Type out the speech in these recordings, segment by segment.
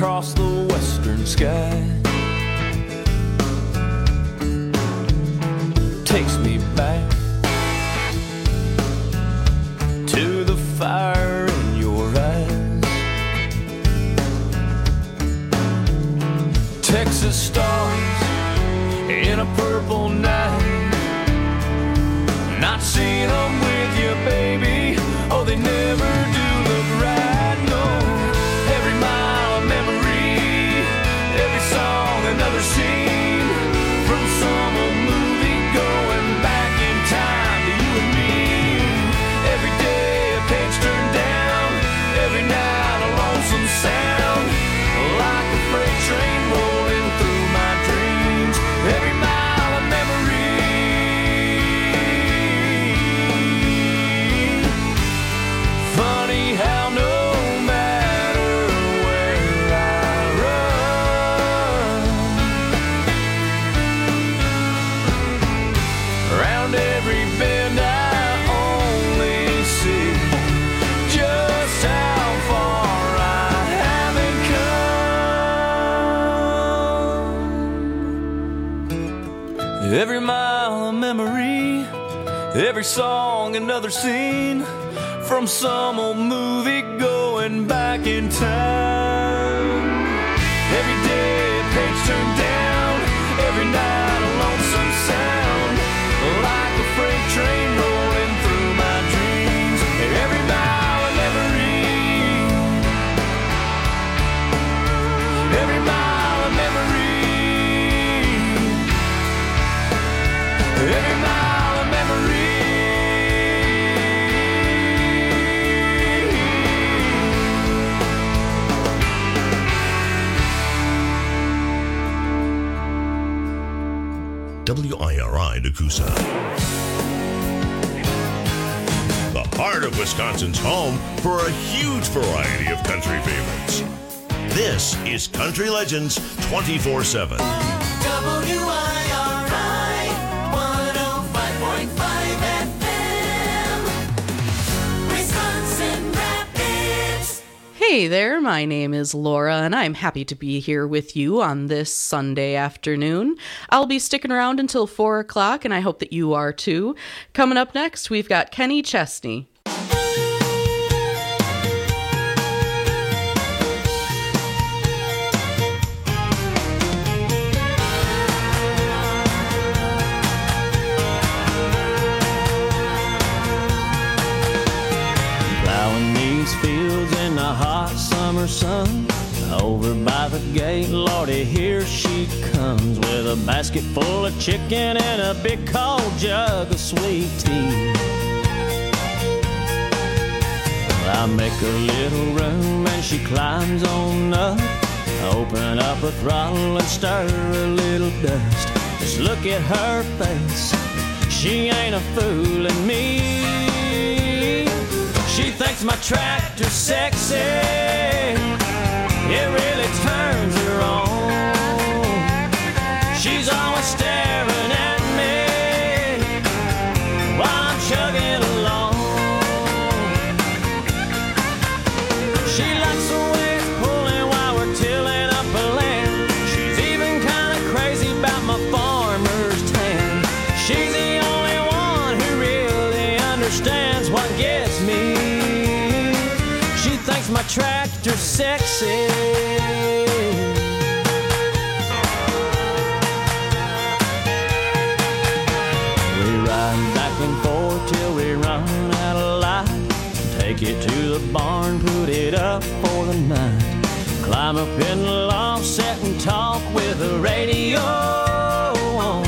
across the western sky. Takes me back to the fire in your eyes. Texas stars in a purple night. Not seeing them with you, baby. Oh, they never do look right, no. Every mile of memory, every song another scene from some old movie going back in time to you and me. Every day a page turned down, every night a lonesome sound, like a freight train rolling through my dreams. Every mile of memory. Funny how no matter where I run, around every bend I only see just how far I haven't come. Every mile a memory, every song another scene from some old movie going back in time. Every day a page turned down, every night a lonesome sound, like a freight train rolling through my dreams. Every mile a memory, every mile a memory, every mile a memory. WIRI Nakusa. The heart of Wisconsin's home for a huge variety of country favorites. This is Country Legends 24/7. WIRI 105.5 FM, Wisconsin Rapids. Hey there, my name is Laura, and I'm happy to be here with you on this Sunday afternoon. I'll be sticking around until 4 o'clock, and I hope that you are too. Coming up next, we've got Kenny Chesney. Plowing these fields in the hot summer sun. Over by the gate, Lordy, here she comes with a basket full of chicken and a big cold jug of sweet tea. I make a little room and she climbs on up. Open up a throttle and stir a little dust. Just look at her face, she ain't a fooling me. She thinks my tractor's sexy, it really turns her on. She's always staring at me while I'm chugging along. She likes the way it's pulling while we're tilling up a land. She's even kind of crazy about my farmer's tan. She's the only one who really understands what gets me. She thinks my tractor's sexy. We ride back and forth till we run out of light. Take it to the barn, put it up for the night. Climb up in the loft, sit and talk with the radio on.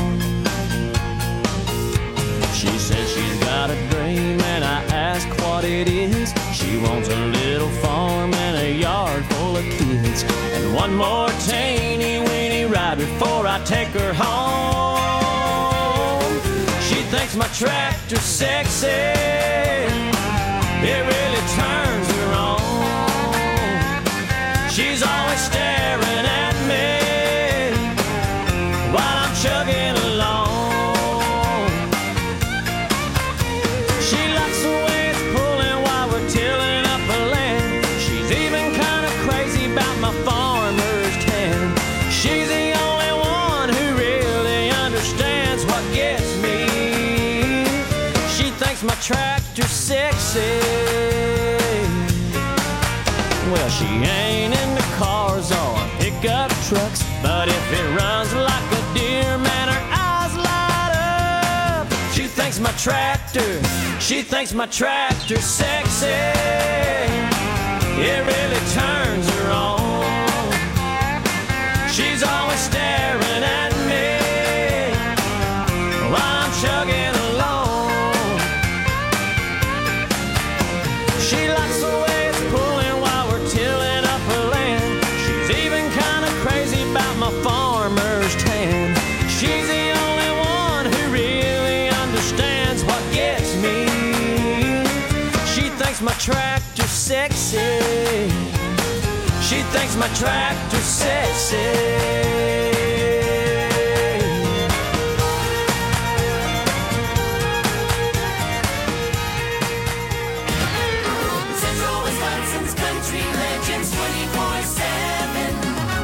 She says she's got a dream and I ask what it is. She wants a little farm and a yard full of kids, and one more teeny weeny ride before I take her home. She thinks my tractor's sexy, it really turns her on. She's always staring at me while I'm chugging along. She likes the way it's pulling while we're tilling up the land. She's even kind of crazy about my farm tractor sexy. Well, she ain't into cars or pickup trucks, but if it runs like a deer, man, her eyes light up. She thinks my tractor sexy. It really turns her on. She's always staring at me while I'm chugging along. She likes the way it's pulling while we're tilling up her land. She's even kind of crazy about my farmer's tan. She's the only one who really understands what gets me. She thinks my tractor sexy. She thinks my tractor sexy. Central Wisconsin's Country Legends 24/7.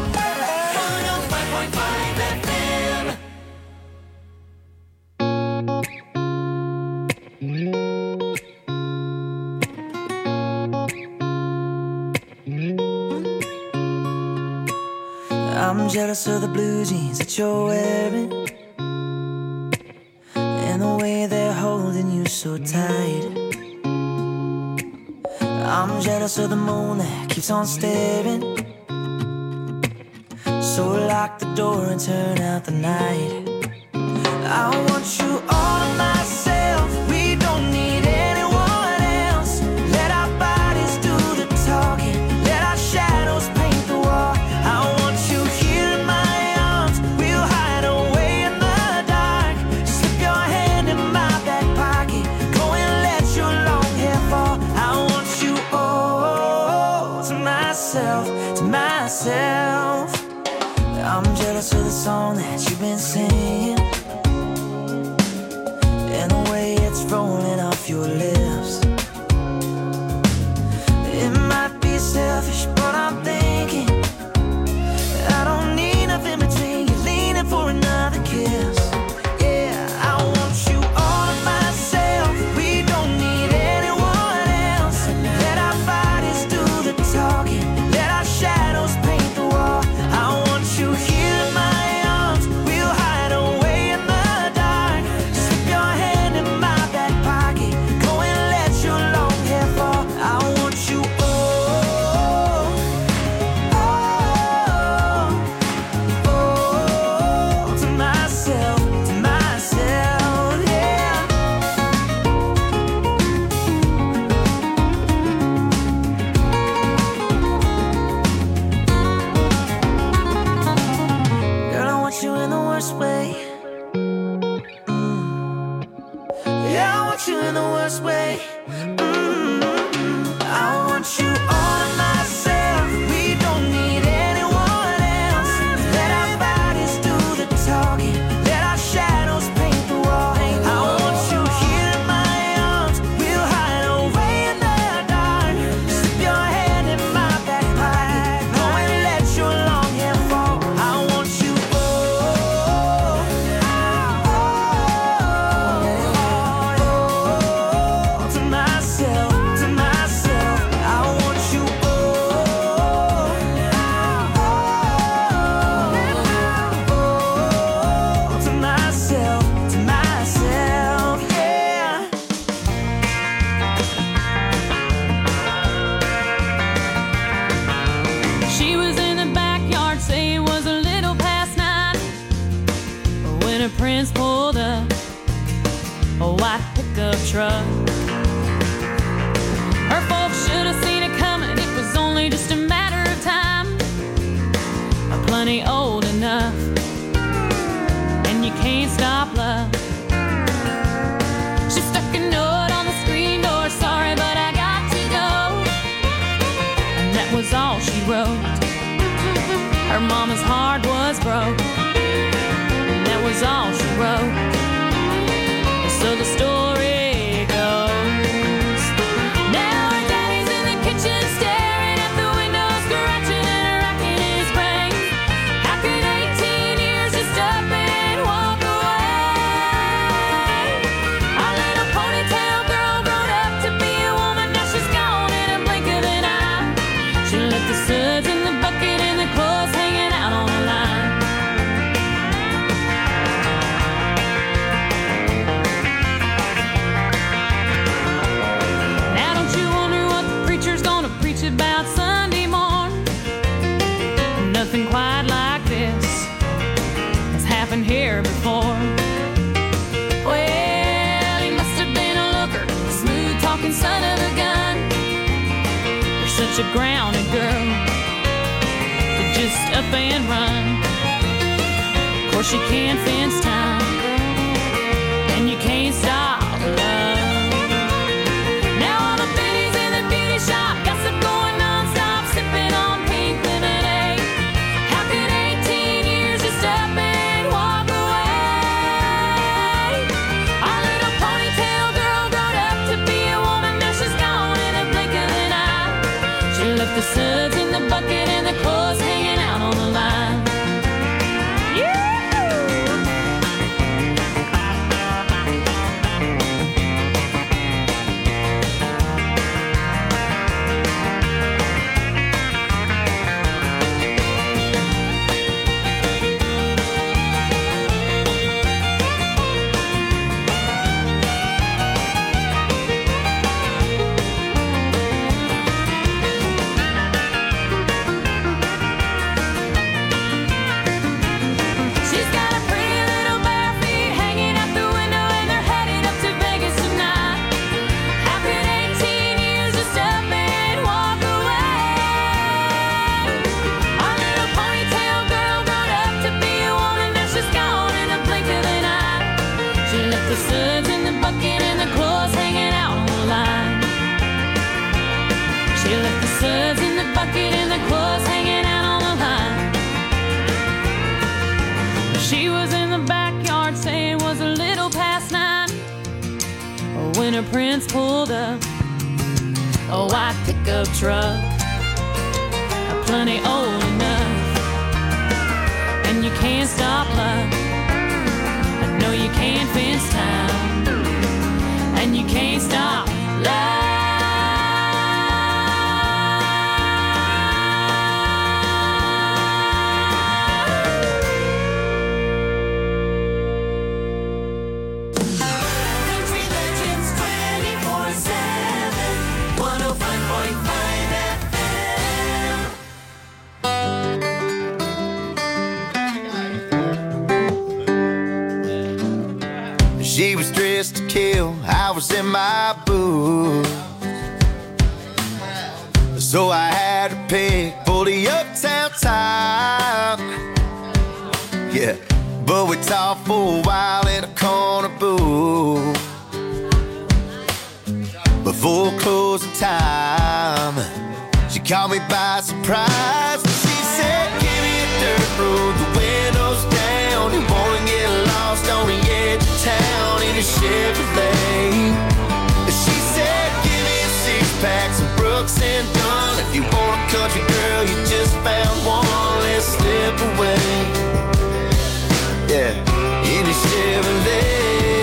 105.5 FM. I'm jealous of the blue jeans that you're wearing, and the way they're holding you so tight. I'm jealous of the moon that keeps on staring, so lock the door and turn out the night. I want you all to myself. We don't need anyone else. Let our bodies do the talking. Let our shadows paint the wall. I want you here in my arms. We'll hide away in the dark. Slip your hand in my back pocket. Go and let your long hair fall. I want you all to myself, to myself. I'm jealous of the song that you've been singing, and the way it's rolling off your lips. It might be selfish, but I'm thinking I don't need nothing between you, leaning for another kiss. Yeah, I want you all to myself. We don't need anyone else. Let our bodies do the talking. Let our shadows paint the wall. I want you here in my arms. We'll hide away in the dark. Slip your hand in my back pocket. Go and let your long hair fall. I want you all, to myself, yeah. Girl, I want you in the worst way. Yeah, I want you in the worst way. I want you all to myself. We don't need anyone else. Let our bodies do the talking. Let our shadows paint the wall. I want you here in my arms. We'll hide away in the dark. Slip your hand in my back pocket. Go and let your long hair fall. I want you all, to myself, to myself. I want you all, to myself, yeah. She was in the backyard, say it was a little past 9, when her prince pulled up a white pickup truck. Her folks should have seen it coming, it was only just a matter of time. Plenty old enough, and you can't stop love. She stuck a note on the screen door, sorry but I got to go. And that was all she wrote. Her mama's heart was broke, and that was all she wrote. So the story goes, now her daddy's in the kitchen staring at the window, scratching and racking his brain. How could 18 years just up and walk away? Our little ponytail girl Nothing quite like this has happened here before. Well, he must have been a looker, smooth talking son of a gun. You're such a grounded girl, but just up and run. Of course you can't fence time, and you can't stop love. Now all the biddies in the beauty shop gossip going non-stop, sipping on pink lemonade. How could 18 years just up and walk away? Our little ponytail girl grown up to be a woman, now she's gone in a blink of an eye. She left the suds in the bucket and the clothes hanging out on the line. Prince pulled up a white pickup truck, plenty old enough, and you can't stop love. No, you can't fence time, and you can't stop love. She was dressed to kill, I was in my boots, so I had to pick for the uptown top. Yeah, but we talked for a while in a corner booth before closing time. She caught me by surprise. She said, give me a dirt road, the windows down. You wanna get lost on the edge of town in a Chevrolet. She said, give me a six-pack, some Brooks and Dunn. If you want a country girl, you just found one, let's slip away. Yeah, in a Chevrolet.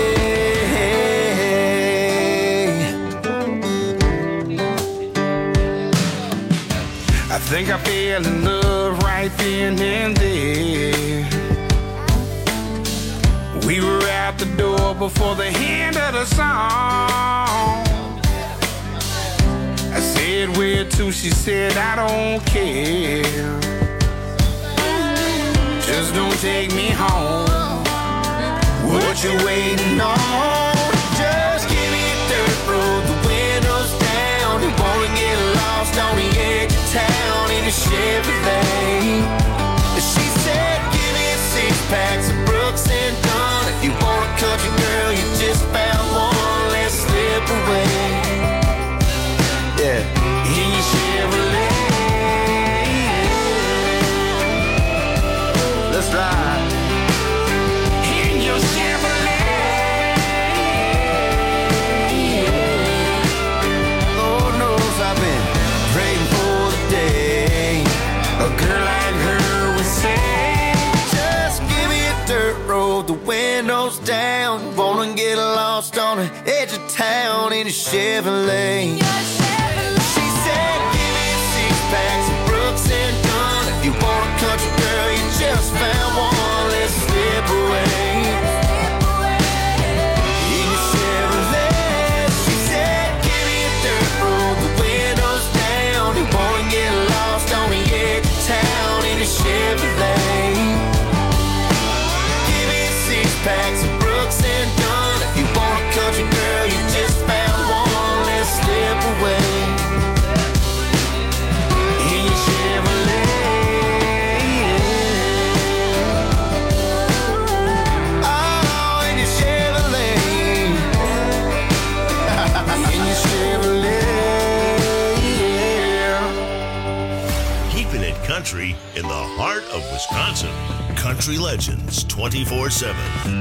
I think I fell in love right then and there. We were out the door before the end of the song. I said, where to? She said, I don't care. Just don't take me home. What you waiting on? Just give me a dirt road, the windows down. You wanna get lost on the edge of town in a Chevrolet. She said, give me a six-pack, some Brooks and Dunn. If you want a country girl, you just found one, let's slip away. Yeah, in your Chevrolet. Let's ride. In your Chevrolet. Lord knows I've been praying for the day a girl like her would say, just give me a dirt road, the windows down. Wanna get lost on the edge of town in a Chevrolet. She said, give me a six-pack, some Brooks and Dunn. If you want a country girl, you just found one, let's slip away. In a Chevrolet. She said, give me a dirt road, the windows down. You wanna get lost on the edge of town in a Chevrolet. in the heart of Wisconsin. Country Legends 24/7.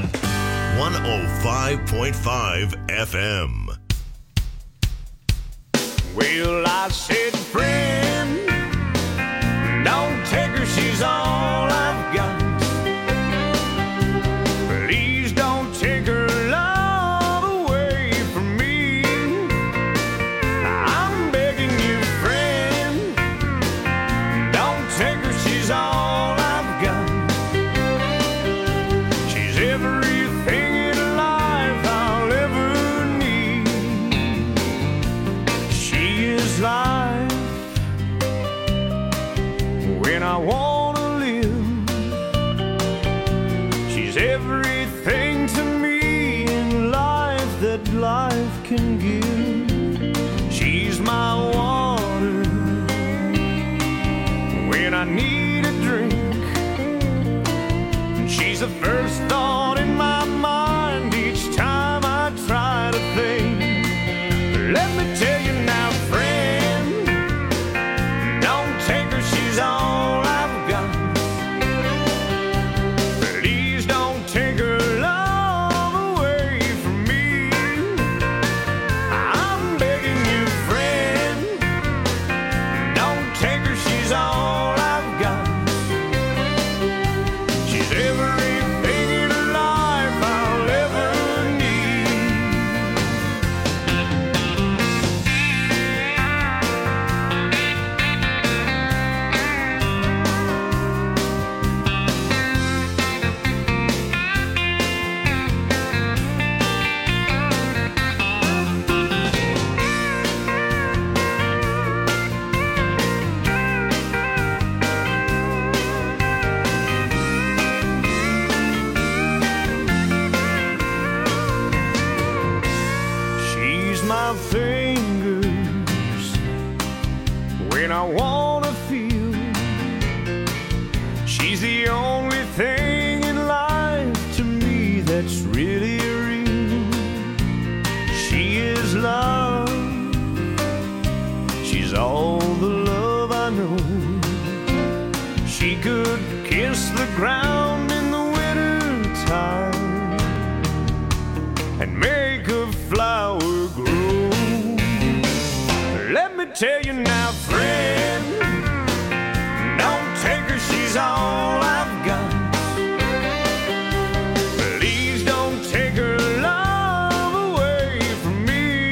105.5 FM. Well, I said, friend, don't take her, she's all I've got. Please don't take her love away from me. I'm begging you, friend, don't take her, she's all I've got. She's everything in life I'll ever need. She is life when I wanna live. She's everything to me in life that life can give. She's my water when I need a drink. She's the first thought in my mind each time I try to think. Let me tell you now, friend, don't take her, she's all I've got. Please don't take her love away from me. I'm begging you, friend, don't take her, she's all I've got. She's everything in life I'll ever need. She's my fingers when I wanna feel. She's the only thing in life to me that's really real. She is love. She's all the love I know. She could kiss the ground in the winter time and make a flower grow. Let me tell you now, friend, don't take her, she's all I've got. Please don't take her love away from me.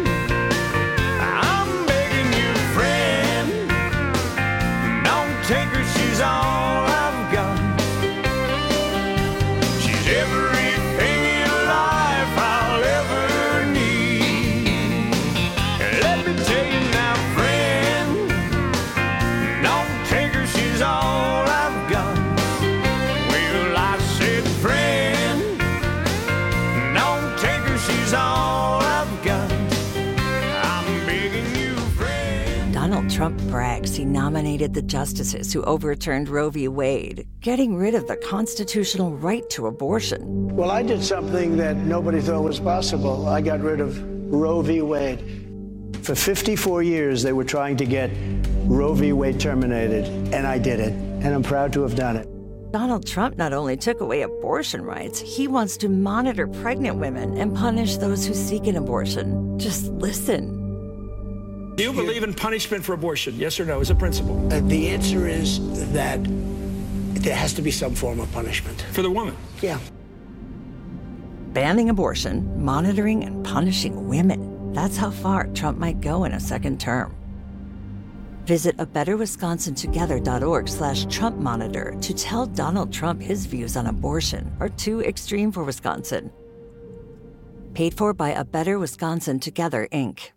I'm begging you, friend, don't take her, she's all I've got. She's everything in life I'll ever need. Let me tell you now, friend, don't take her, she's all I've got. Well, I said, friend, don't take her, she's all I've got. I'm begging you, friend. Donald Trump brags he nominated the justices who overturned Roe v. Wade, getting rid of the constitutional right to abortion. Well, I did something that nobody thought was possible. I got rid of Roe v. Wade. For 54 years, they were trying to get Roe v. Wade terminated, and I did it, and I'm proud to have done it. Donald Trump not only took away abortion rights, he wants to monitor pregnant women and punish those who seek an abortion. Just listen. Do you believe in punishment for abortion? Yes or no, as a principle? The answer is that there has to be some form of punishment. For the woman? Yeah. Banning abortion, monitoring and punishing women. That's how far Trump might go in a second term. Visit abetterwisconsintogether.org/Trump Monitor to tell Donald Trump his views on abortion are too extreme for Wisconsin. Paid for by A Better Wisconsin Together, Inc.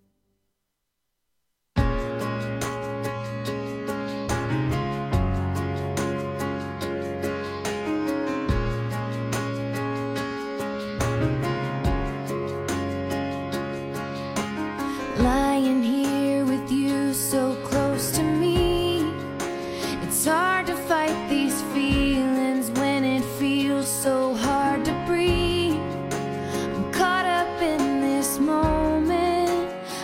Lying here with you so close to me, it's hard to fight these feelings when it feels so hard to breathe. I'm caught up in this moment,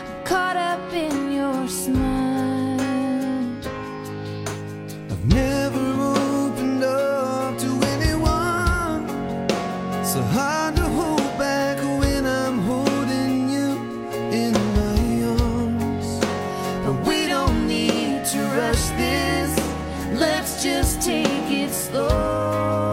so hard to hold back when I'm holding you in my arms. But we don't need to rush this. Let's just take it slow.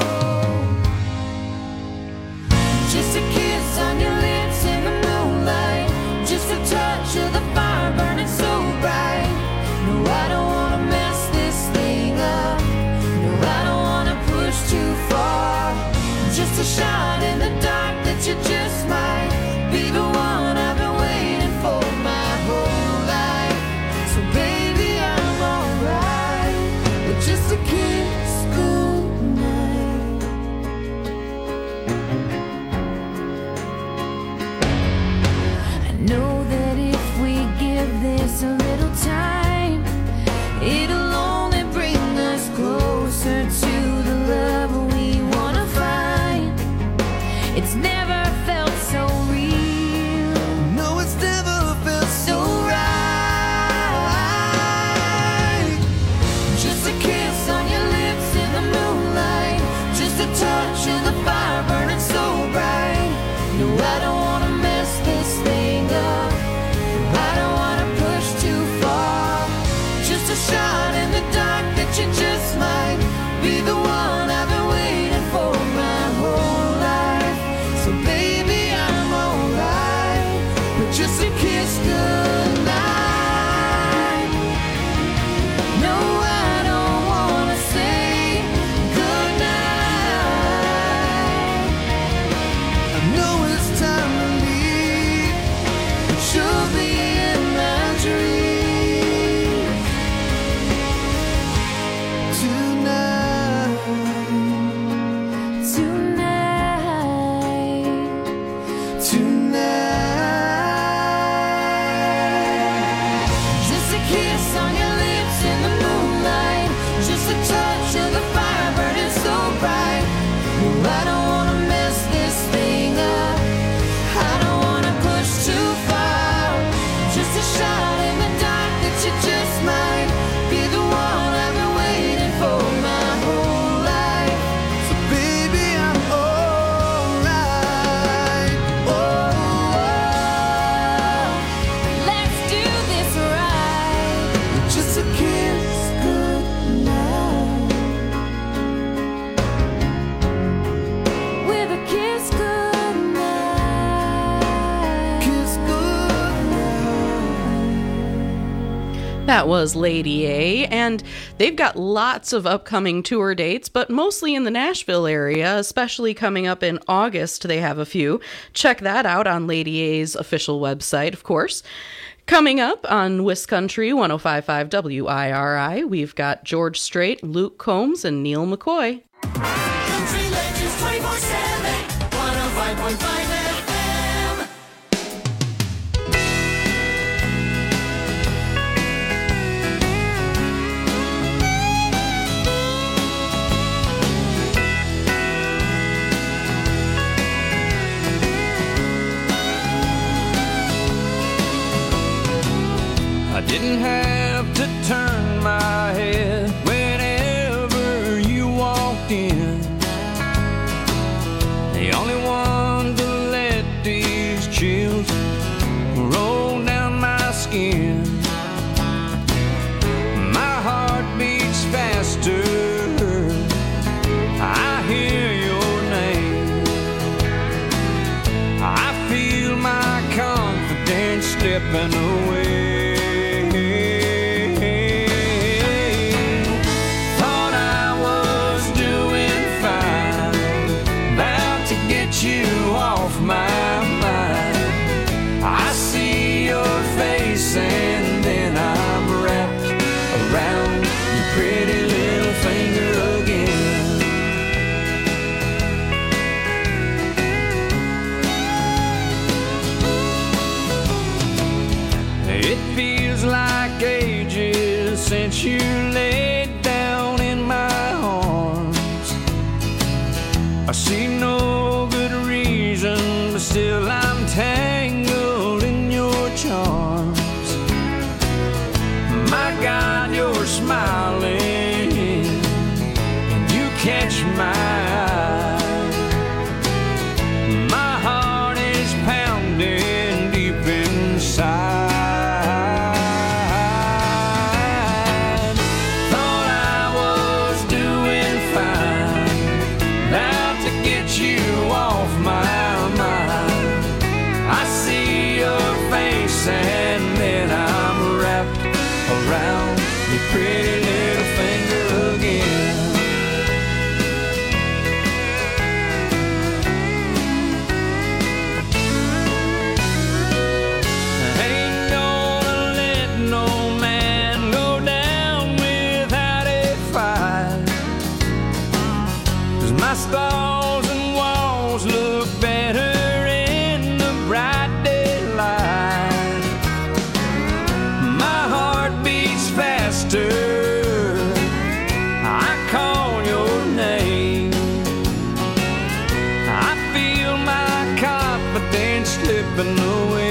Just a kiss on your lips in the moonlight. Just a touch of the fire burning so bright. No, I don't wanna mess this thing up. No, I don't wanna push too far. Just a shot in the dark that you just might be the one I've been waiting for my whole life. So baby, I'm alright with just a kiss goodnight. I know that if we give this a little time, it'll only bring us closer to the love we wanna find. It's never felt so real. No, it's never felt So right. Just a kiss on your lips in the moonlight. Just a touch of the fire burning so bright. No, I don't wanna mess this thing up. I don't wanna push too far. Just a shot in the dark that you just might be the one I've been waiting for my whole life. So baby, I'm alright with just a kiss goodnight. No, I don't wanna say goodnight. I know it's time to leave, But you'll be in my dreams tonight. tonight. Just a kiss on your lips in the moonlight. Just a touch of the fire burning so bright. No, I don't wanna mess this thing up. I don't wanna push too far. Just a shot in the dark that you just might be the one I've been waiting for my whole life. So baby, I'm alright. Let's do this right. Just a kiss Goodnight. With a kiss goodnight. kiss That was Lady A, and they've got lots of upcoming tour dates, but mostly in the Nashville area, especially coming up in August. They have a few. Check that out on Lady A's official website, of course. Coming up on Wiscountry 105.5 WIRI, we've got George Strait, Luke Combs, and Neil McCoy. Country Legends 24/7, 105.5 FM. I didn't have to turn my head whenever you walked in. The only one to let these chills roll down my skin. My heart beats faster. I hear your name. I feel my confidence slipping away. Thought I was doing fine, about to get you off my mind. I see your face and then I'm wrapped around your pretty little finger again. It feels like ages since you laid down in my arms. I see no good reason, but still I'm tangled in your charms. My God, you're smiling, and you catch my eye. My stalls and walls look better in the bright daylight. My heart beats faster. I call your name. I feel my confidence slipping away.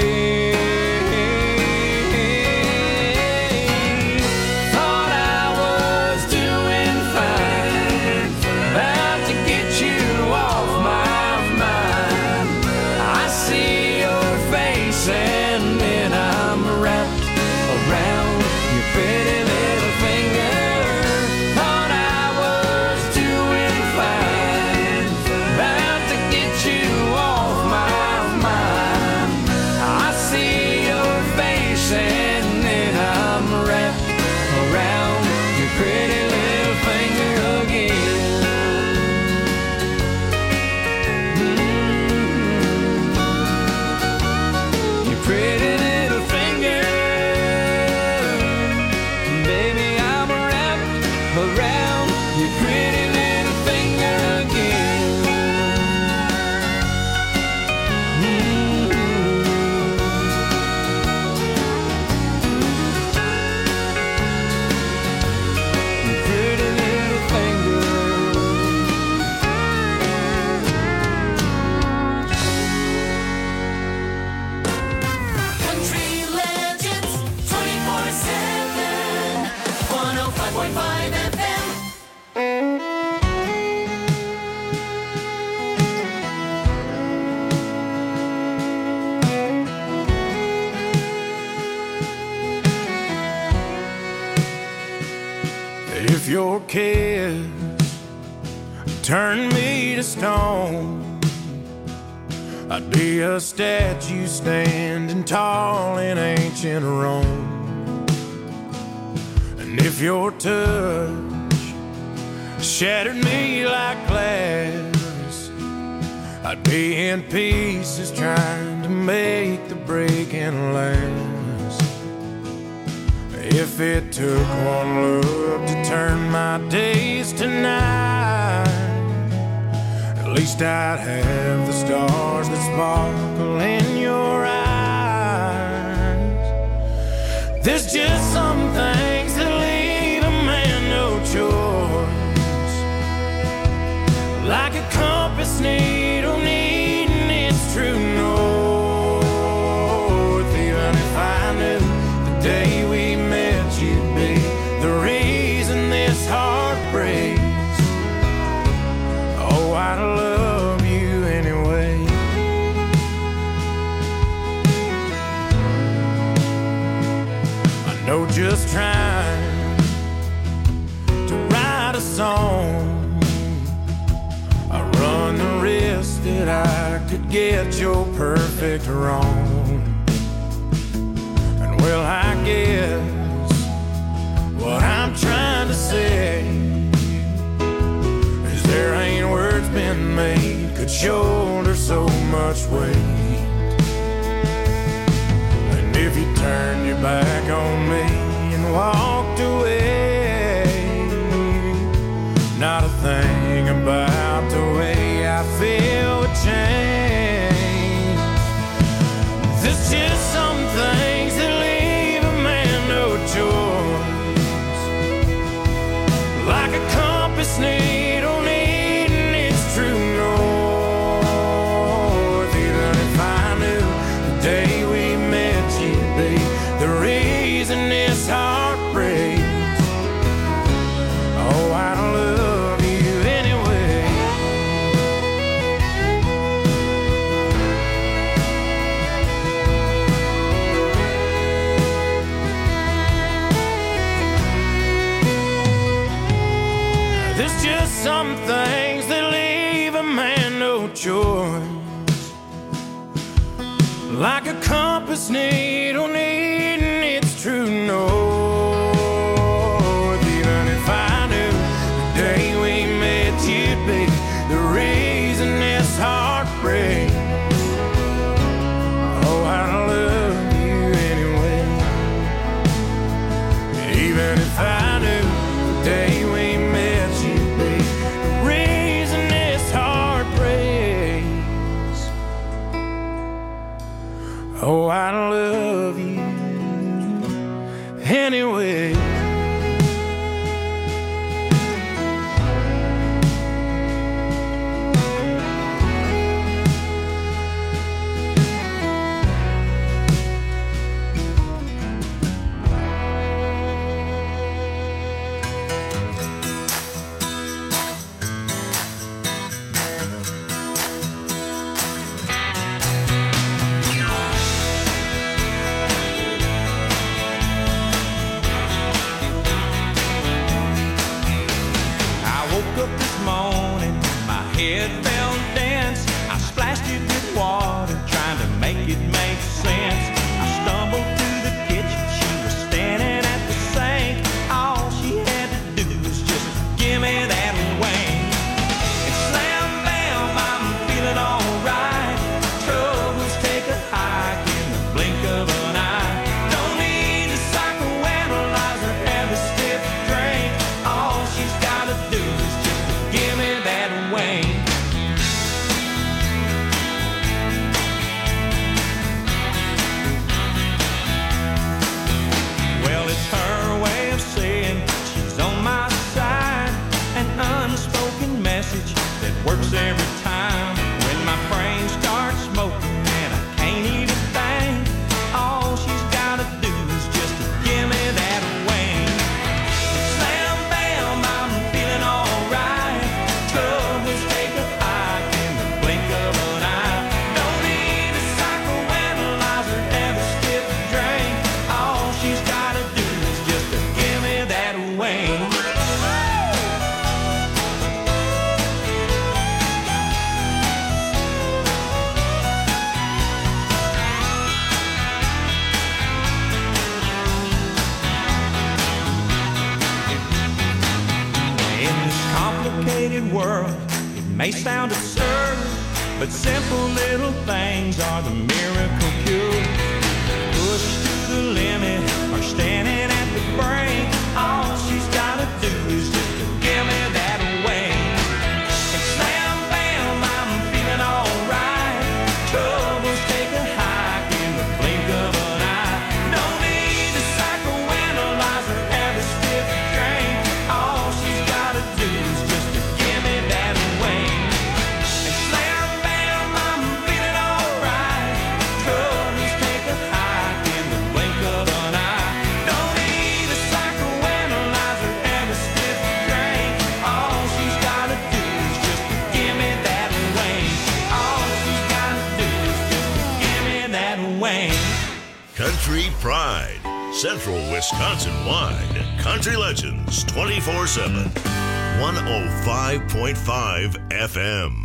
Thought I was doing fine, about to get you off my mind. I see your face and then I'm wrapped around your pretty little finger. Thought I was doing fine, about to get you off my mind. I see your face and then I'm wrapped around your pretty little finger again. Your pretty little finger, baby, I'm wrapped around your pretty little finger again. Your pretty little finger. Country Legends 24/7, 105.5 FM. If your kiss turned me to stone, I'd be a statue standing tall in ancient Rome. And if your touch shattered me like glass, I'd be in pieces trying to make the breaking last. If it took one look to turn my days to night, at least I'd have the stars that sparkle in your eyes. There's just some things that leave a man no choice, like a compass needle needing its true north. Even if I knew the day we met you'd be the reason this heart breaks, oh, I'd love you anyway. I know just trying to write a song, I run the risk that I could get your perfect wrong. And well, I guess what I'm trying to say is there ain't words been made could shoulder so much weight. And if you turned your back on me and walked away, not a thing about the way I feel would change. There's just some things that leave a man no choice, like a compass needle needing its true north. Even if I knew the day we met you'd be the reason this heart breaks, oh, I'd love you anyway. There's just some things that leave a man no choice, like a compass needle needing its true north. Even if I knew the day we met you'd be the reason this heart breaks, oh, I'd love you anyway. Even if I knew the day we met you'd be the reason this morning, my head felt dense. I splashed it with water, trying to make it make sense. I stumbled through the kitchen, she was standing at the sink. All she had to do was just give me that wing. And slam bam, I'm feeling alright. Troubles take a hike in the blink of an eye. Don't need to psychoanalyze or have a stiff drink. All she's gotta do is just give me that wing. Well, it's her way of saying she's on my side. An unspoken message that works every time. When my brain starts smoking and I can't eat a thing, all she's gotta do is just give me that wing. Slam bam, I'm feeling alright. Troubles take a hike in the blink of an eye. Don't need a psychoanalyze or have a stiff drink. All she's gotta do is just give me that wing. In this complicated world, it may sound absurd, but simple little things are the miracle cure. Pushed to the limit or standing at the brink, all she's gotta do is just give me that wing. And slam bam, I'm feeling alright. Troubles take a hike in the blink of an eye. No need to psychoanalyze or have a stiff drink. All she's gotta do is just give me that wing. And slam bam, I'm feeling alright. Troubles take a hike in the blink of an eye. No need to psychoanalyze or have a stiff drink. All she's gotta do is just give me that wing. All she's gotta do is just give me that wing. Country Pride, Central Wisconsin-wide. Country Legends 24/7. 105.5 FM.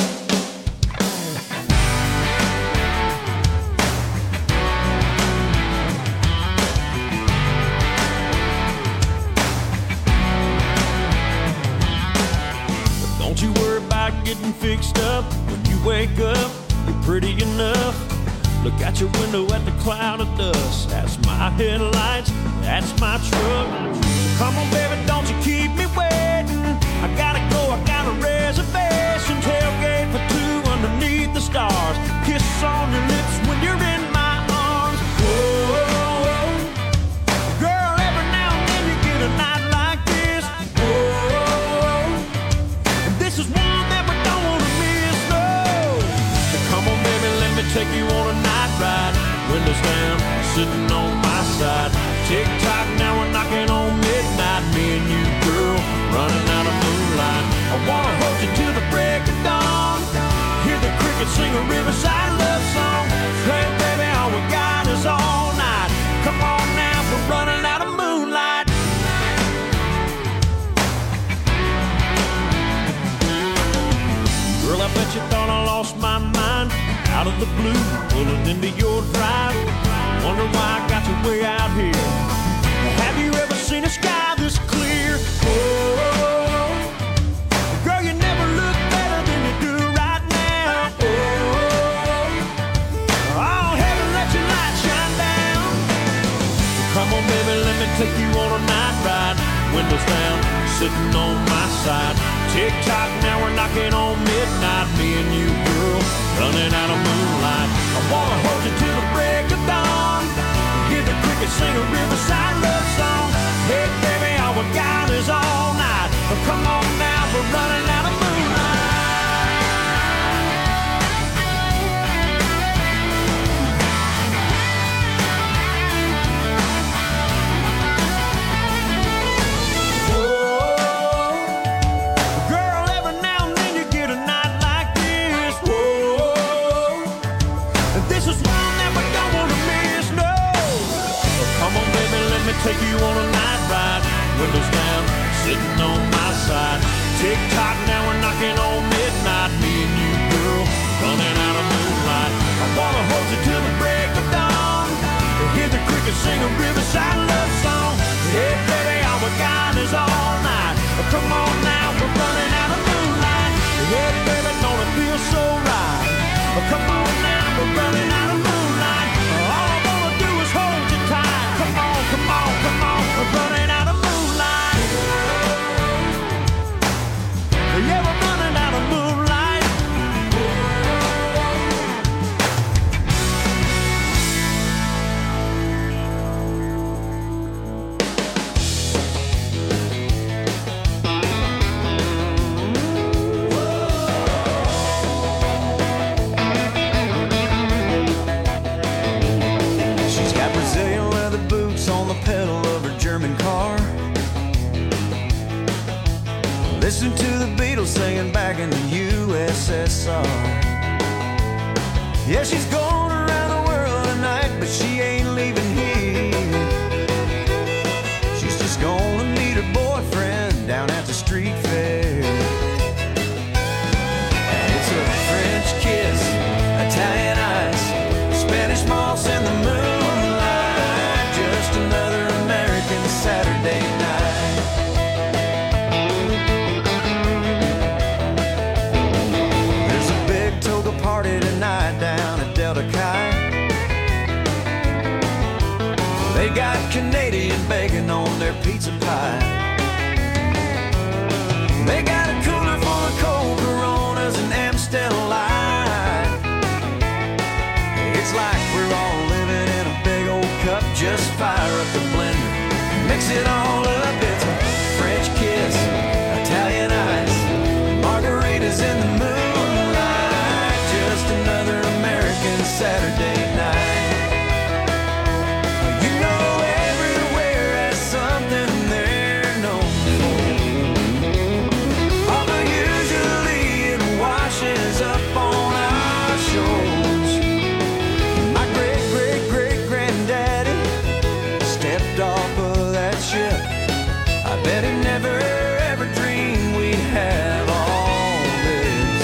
Don't you worry about getting fixed up. When you wake up, you're pretty enough. Look out your window at the cloud of dust. That's my headlights, that's my truck. So come on, baby, don't you keep me waiting. I gotta go, I got a reservation. Tailgate for two underneath the stars. Kiss on your lips when you're in my arms. Whoa, girl, every now and then you get a night like this. Whoa, and this is one that we don't wanna miss, no. So come on, baby, let me take you on a night ride. Windows down, sitting on my side. Tick-tock, now we're knocking on midnight. Me and you, girl, running out of moonlight. I wanna hold you till the break of dawn. Hear the crickets sing a riverside love song. Hey, baby, all we got is all night. Come on now, we're running out of moonlight. Girl, I bet you thought I lost my mind. Out of the blue, pulling into your drive. Wonder why I got you way out here. Have you ever seen a sky this clear? Oh, girl, you never look better than you do right now. Oh, heaven, let your light shine down. Come on, baby, let me take you on a night ride. Windows down, sitting on my side. Tick-tock, now we're knocking on midnight. Me and you, girl, running out of moonlight. I wanna hold you till the break of dawn. Hear the crickets sing a riverside love song. Hey, baby, all we got is all night. Come on now, we're running out of moonlight. sad love song. Hey, baby, all we got is all night. Come on now, we're running out of moonlight. Hey, baby, don't it feel so right? Come on now, we're running out of moonlight. All I wanna do is hold you tight. Come on, come on, come on, we're running out of moonlight. Yeah, we're running out of moonlight. She's got Brazilian leather boots on the pedal of her German car. Listen to the Beatles singing back in the USSR. Yeah, she's going around the world tonight, but she ain't leaving here. She's just gonna meet her boyfriend down at the street fair. And it's a French kiss, Italian ice, Spanish moss in the moonlight. Just another American Saturday night. There's a big toga party tonight down at Delta Chi. They got Canadian bacon on their pizza pie. They got a cooler full of cold Coronas and Amstel Light. It's like we're all living in a big old cup. Just fire up the blender, mix it all up. It's a French kiss, Italian ice, margaritas in the moonlight. Just another American Saturday night. You know everywhere has something they're known for. Although usually it washes up on our shores. My great-great-great-granddaddy stepped off of that ship. I bet he never ever dreamed we'd have all this.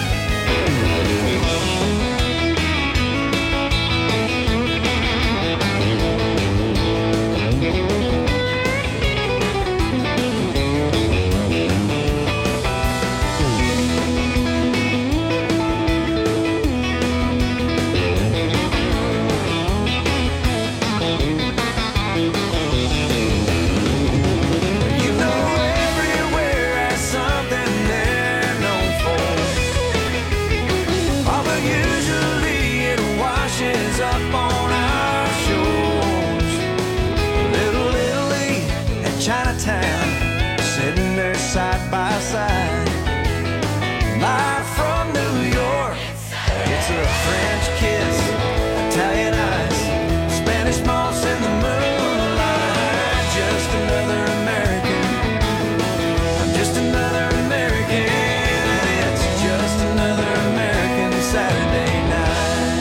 You know everywhere has something they're known for. Although usually it washes up on our shores. Little Italy and Chinatown sitting there side by side. Live from New York, it's a French kiss, Italian ice, Spanish moss in the moonlight. Just another American. I'm just another American. It's just another American Saturday night.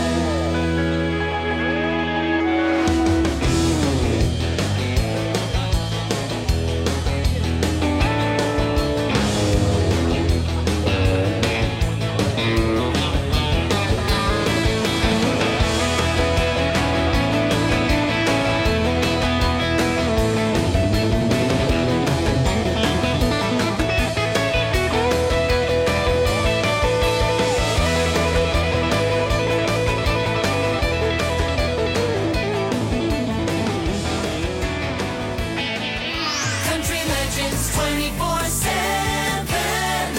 Country Legends 24/7.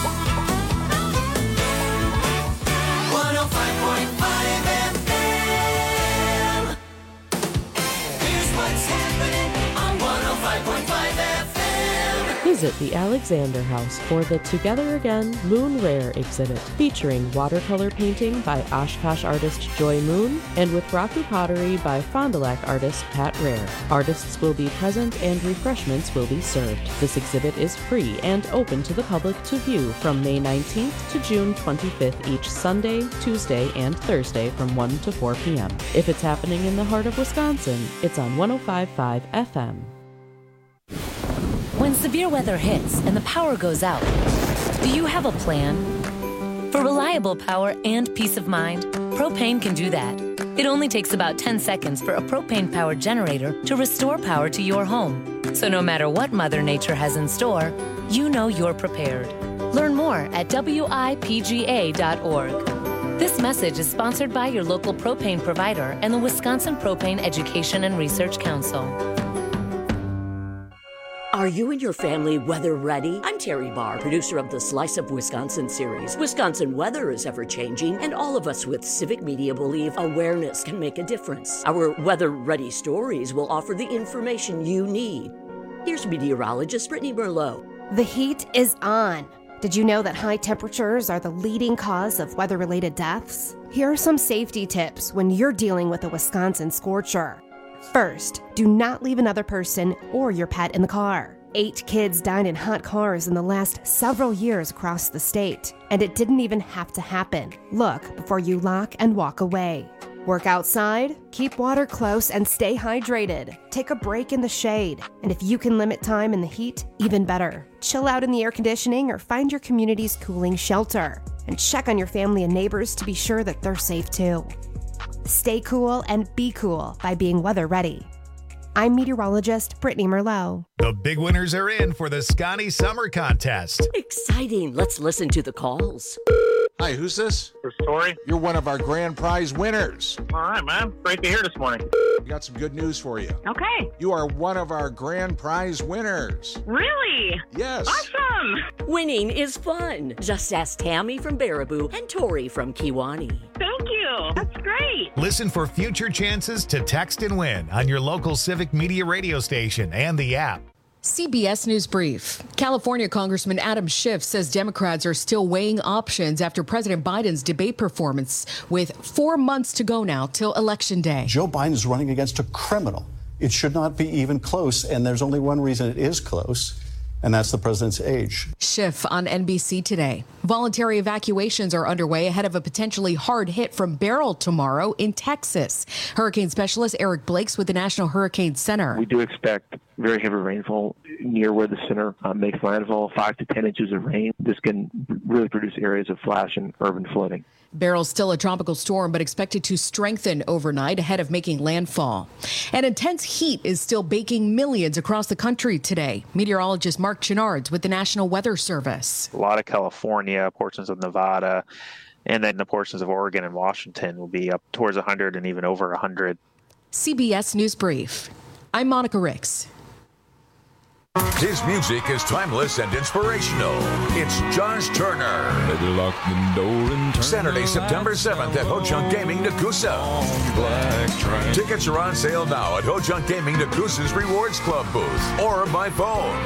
105.5 FM. Here's what's happening on 105.5 FM. Visit the Alexander House for the Together Again Moon Rare exhibit, featuring watercolor painting by Oshkosh artist Joy Moon and with Raku pottery by Fond du Lac artist Pat Rare. Artists will be present and refreshments will be served. This exhibit is free and open to the public to view from May 19th to June 25th each Sunday, Tuesday, and Thursday from 1 to 4 p.m. If it's happening in the heart of Wisconsin, it's on 105.5 FM. When severe weather hits and the power goes out, do you have a plan? For reliable power and peace of mind, Propane can do that. It only takes about 10 seconds for a propane-powered generator to restore power to your home. So no matter what Mother Nature has in store, you know you're prepared. Learn more at WIPGA.org. This message is sponsored by your local propane provider and the Wisconsin Propane Education and Research Council. Are you and your family weather ready? I'm Terry Barr, producer of the Slice of Wisconsin series. Wisconsin weather is ever-changing, and all of us with civic media believe awareness can make a difference. Our weather-ready stories will offer the information you need. Here's meteorologist Brittany Merlot. The heat is on. Did you know that high temperatures are the leading cause of weather-related deaths? Here are some safety tips when you're dealing with a Wisconsin scorcher. First, do not leave another person or your pet in the car. 8 kids died in hot cars in the last several years across the state, and it didn't even have to happen. Look before you lock and walk away. Work outside, keep water close, and stay hydrated. Take a break in the shade, and if you can limit time in the heat, even better. Chill out in the air conditioning or find your community's cooling shelter, and check on your family and neighbors to be sure that they're safe too. Stay cool and be cool by being weather ready. I'm meteorologist Brittany Merlot. The big winners are in for the Scotty Summer Contest. Exciting. Let's listen to the calls. Hi, who's this? This is Tori. You're one of our grand prize winners. All right, man. Great to hear this morning. We got some good news for you. Okay. You are one of our grand prize winners. Really? Yes. Awesome. Winning is fun. Just ask Tammy from Baraboo and Tori from Kewanee. Thank you. That's great. Listen for future chances to text and win on your local Civic Media radio station and the app. CBS News Brief. California Congressman Adam Schiff says Democrats are still weighing options after President Biden's debate performance with 4 months to go now till Election Day. Joe Biden is running against a criminal. It should not be even close, and there's only one reason it is close, and that's the president's age. Schiff on NBC today. Voluntary evacuations are underway ahead of a potentially hard hit from Beryl tomorrow in Texas. Hurricane specialist Eric Blakes with the National Hurricane Center. We do expect very heavy rainfall near where the center makes landfall, 5 to 10 inches of rain. This can really produce areas of flash and urban flooding. Beryl's still a tropical storm, but expected to strengthen overnight ahead of making landfall. And intense heat is still baking millions across the country today. Meteorologist Mark Chenards with the National Weather Service. A lot of California, portions of Nevada, and then the portions of Oregon and Washington will be up towards 100 and even over 100. CBS News Brief. I'm Monica Ricks. His music is timeless and inspirational. It's Josh Turner. Lock the door and turn Saturday, September 7th at Ho Chunk Gaming, Nakusa. Tickets are on sale now at Ho Chunk Gaming, Nakusa's Rewards Club booth or by phone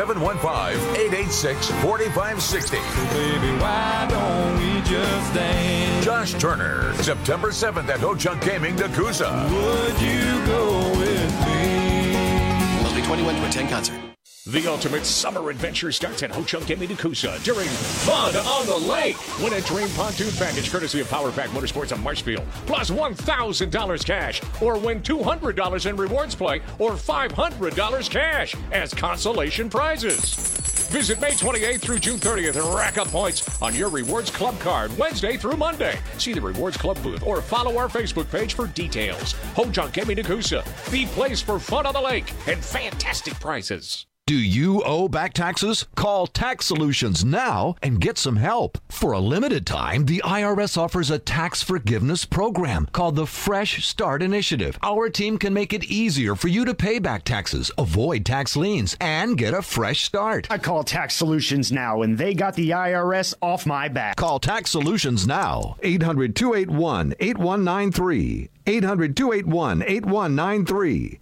715-886-4560. Baby, why don't we just dance? Josh Turner, September 7th at Ho Chunk Gaming, Nakusa. Would you go with me? Must be 21 to attend concert. The ultimate summer adventure starts at Ho Chunk Gaming Nakusa during Fun on the Lake. Win a dream pontoon package courtesy of Power Pack Motorsports on Marshfield, plus $1,000 cash, or win $200 in rewards play or $500 cash as consolation prizes. Visit May 28th through June 30th and rack up points on your Rewards Club card Wednesday through Monday. See the Rewards Club booth or follow our Facebook page for details. Ho Chunk Gaming Nakusa, the place for fun on the lake and fantastic prizes. Do you owe back taxes? Call Tax Solutions now and get some help. For a limited time, the IRS offers a tax forgiveness program called the Fresh Start Initiative. Our team can make it easier for you to pay back taxes, avoid tax liens, and get a fresh start. I call Tax Solutions now, and they got the IRS off my back. Call Tax Solutions now. 800-281-8193. 800-281-8193.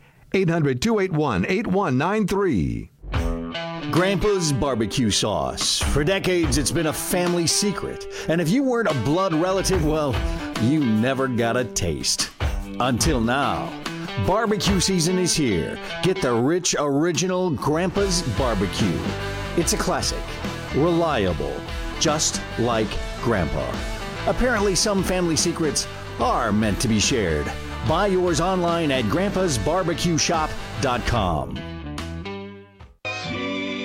800-281-8193. Grandpa's barbecue sauce. For decades, it's been a family secret. And if you weren't a blood relative, well, you never got a taste. Until now. Barbecue season is here. Get the rich, original Grandpa's barbecue. It's a classic. Reliable. Just like Grandpa. Apparently, some family secrets are meant to be shared. Buy yours online at grandpasbarbecueshop.com.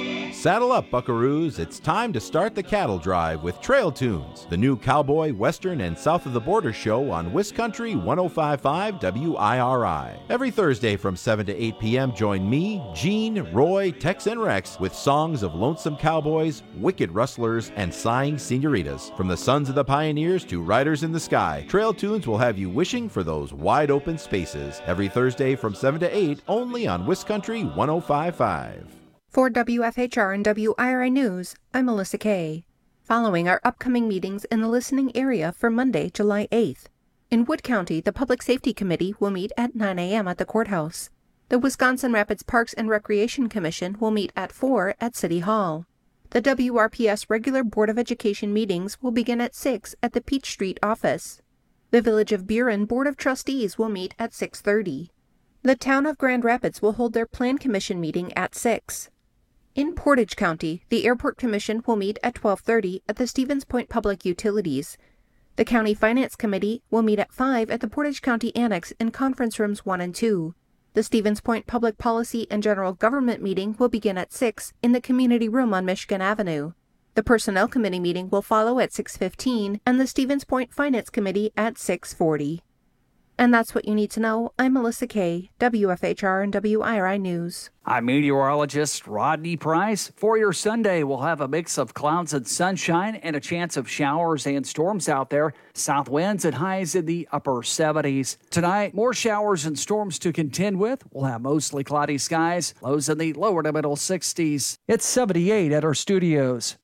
Saddle up, buckaroos. It's time to start the cattle drive with Trail Tunes, the new cowboy, western, and south of the border show on Wiscountry 105.5 WIRI. Every Thursday from 7 to 8 p.m., join me, Gene, Roy, Tex, and Rex with songs of lonesome cowboys, wicked rustlers, and sighing senoritas. From the sons of the pioneers to riders in the sky, Trail Tunes will have you wishing for those wide open spaces. Every Thursday from 7 to 8, only on Wiscountry 105.5. For WFHR and WIRI News, I'm Melissa Kay. Following our upcoming meetings in the listening area for Monday, July 8th. In Wood County, the Public Safety Committee will meet at 9 a.m. at the courthouse. The Wisconsin Rapids Parks and Recreation Commission will meet at 4 at City Hall. The WRPS regular Board of Education meetings will begin at 6 at the Peach Street office. The Village of Buren Board of Trustees will meet at 6:30. The Town of Grand Rapids will hold their Plan Commission meeting at 6. In Portage County, the Airport Commission will meet at 12:30 at the Stevens Point Public Utilities. The County Finance Committee will meet at 5 at the Portage County Annex in Conference Rooms 1 and 2. The Stevens Point Public Policy and General Government meeting will begin at 6 in the Community Room on Michigan Avenue. The Personnel Committee meeting will follow at 6:15 and the Stevens Point Finance Committee at 6:40. And that's what you need to know. I'm Melissa Kay, WFHR and WIRI News. I'm meteorologist Rodney Price. For your Sunday, we'll have a mix of clouds and sunshine and a chance of showers and storms out there. South winds and highs in the upper 70s. Tonight, more showers and storms to contend with. We'll have mostly cloudy skies, lows in the lower to middle 60s. It's 78 at our studios.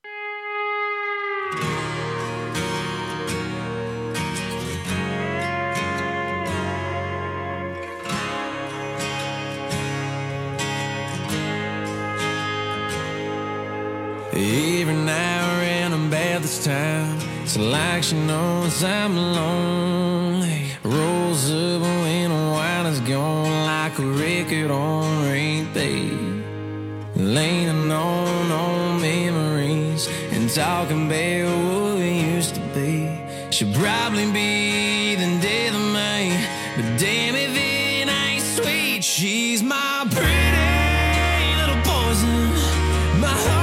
Every now and then I'm bad this time. It's like she knows I'm lonely. Rolls up when the wine is gone like a record on repeat. Leaning on memories and talking about what we used to be. She'll probably be the death of me, but damn if it ain't sweet. She's my pretty little poison, my heart.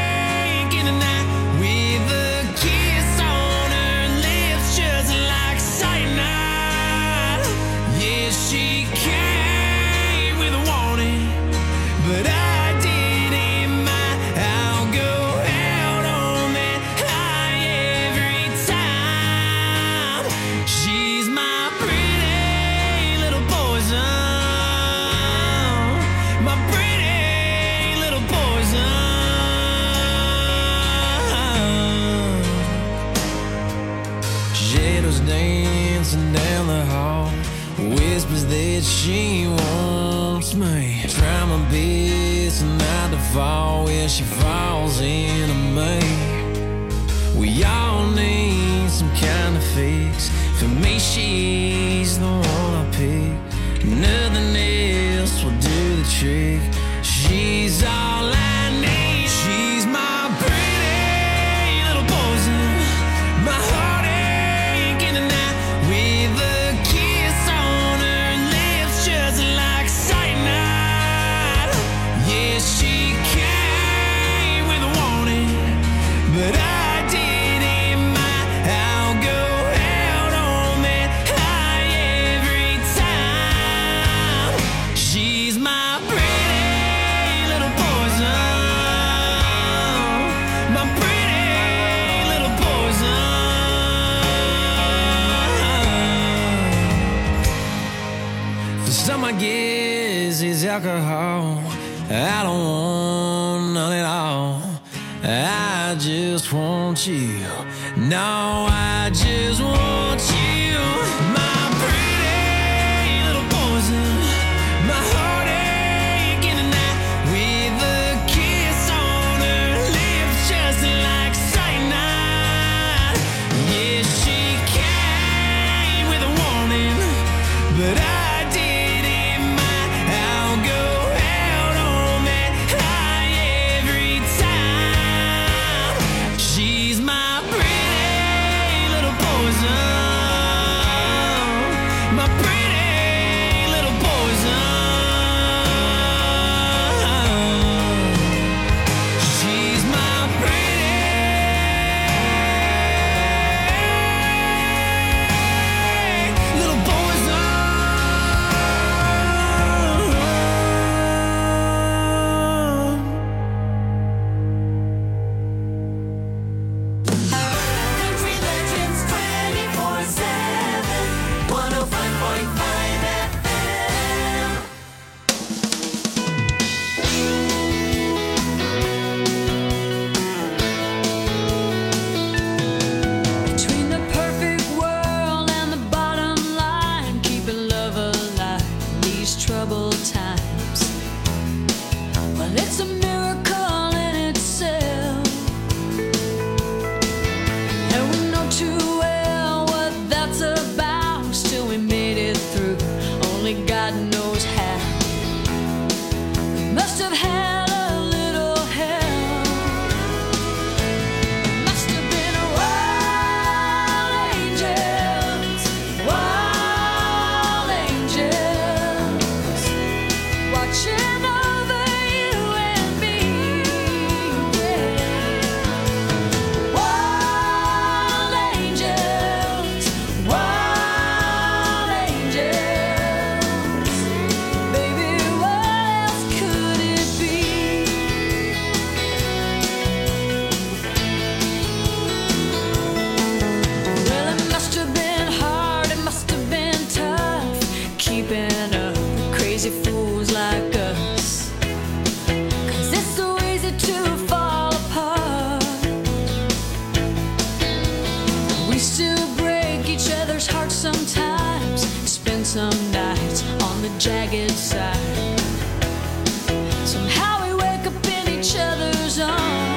She wants me. Try my best not to fall where she falls into me. We all need some kind of fix. For me, she's the one I pick. Nothing else will do the trick. She's all I need. She's my pretty little poison, my heartache in the night with a kiss on her lips, just like cyanide. Yeah, she came with a warning, but I didn't mind. I'll go out on that high every time. She's my pretty little poison, my pretty little poison. For some, I guess it's alcohol. I don't want none at all. I just want you. No, I just want you. My pretty little poison, my heartache in the night with a kiss on her lips, just like cyanide. Yeah, she came with a warning, but I didn't mind. I'll go out on that high every time. She's my pretty little poison, used to break each other's hearts sometimes, spend some nights on the jagged side. Somehow we wake up in each other's arms.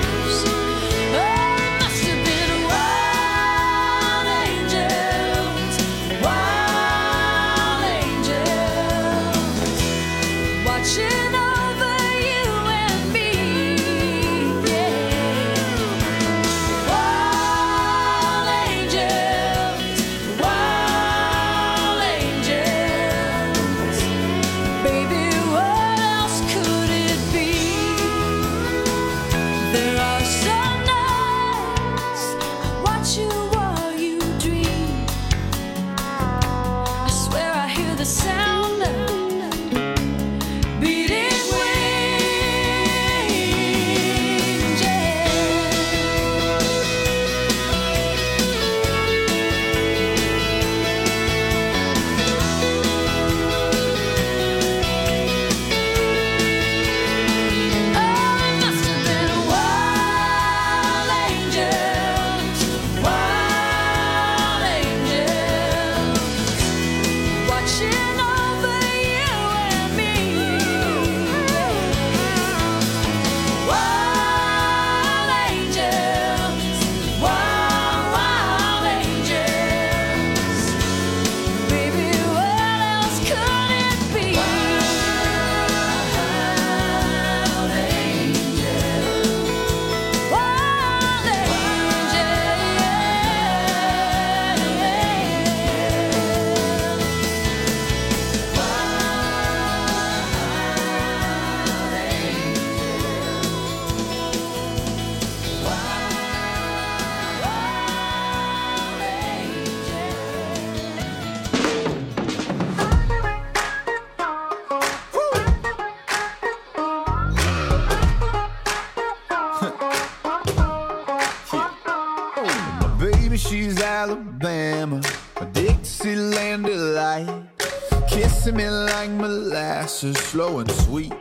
She's Alabama, a Dixieland delight, kissing me like molasses, slow and sweet,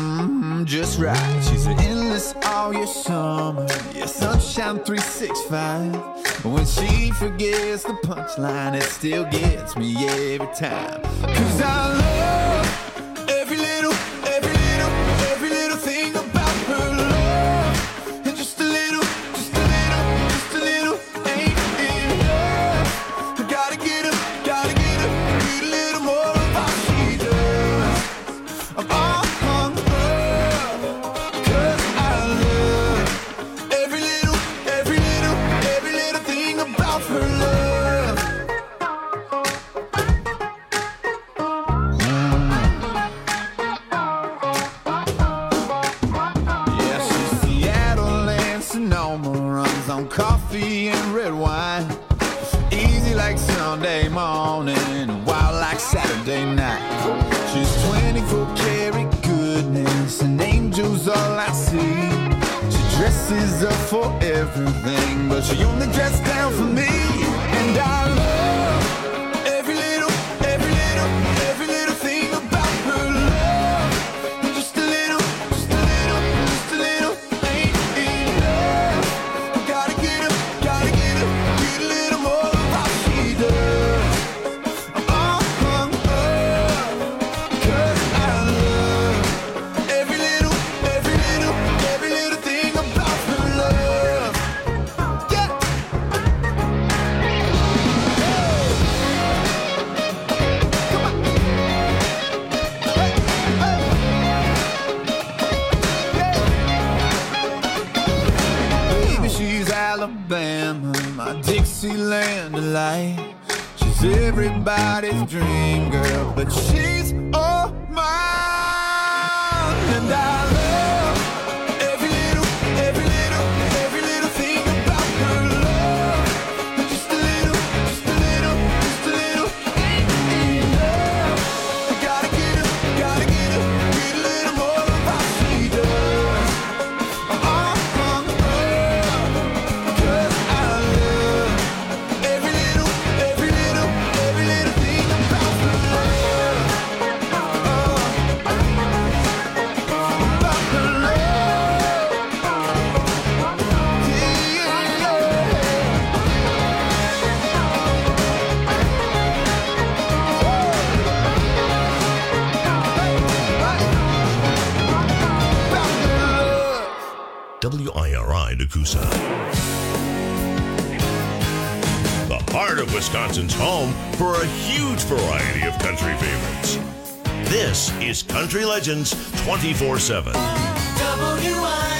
just right. She's an endless all year summer, yeah, sunshine 365. When she forgets the punchline, it still gets me every time. 'Cause I love every little thing about her love, and just a little ain't enough. I gotta get a little more of how she does. I'm all hung up, 'cause I love every little thing about her love. Yeah, she's Seattle and Sonoma, runs on coffee and red wine. Easy like Sunday morning, wild like Saturday night. She's 24 karat goodness, and angels all I see. She dresses up for everything, but she only dresses down for me. And I love every little thing about her love. And just a little ain't enough. I gotta get a little more of how she does. I'm all hung up, 'cause I love every little thing about her love. Yeah. Baby, she's Alabama, my Dixieland delight. She's everybody's dream girl, but she's all mine. And I love every little thing about her love. And just a little ain't enough. I gotta get a little more of how she does. I'm all hung up, 'cause I love every little thing about her love. About Coosa. The heart of Wisconsin's home for a huge variety of country favorites. This is Country Legends 24/7. WIRI.